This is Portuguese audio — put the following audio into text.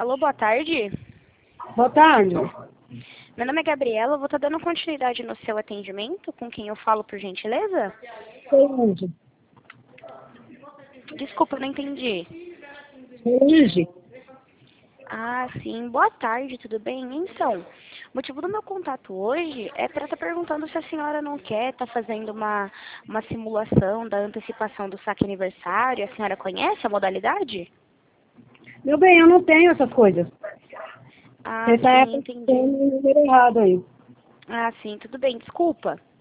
Alô, boa tarde. Boa tarde. Meu nome é Gabriela, eu vou estar dando continuidade no seu atendimento, com quem eu falo, por gentileza? Solange. Desculpa, eu não entendi. Solange. Ah, sim. Boa tarde, tudo bem? Então, o motivo do meu contato hoje é para estar perguntando se a senhora não quer estar fazendo uma simulação da antecipação do saque aniversário. A senhora conhece a modalidade? Meu bem, eu não tenho essas coisas. Ah, Você está sim, apertando entendi. o número errado aí. Ah, sim, tudo bem, desculpa.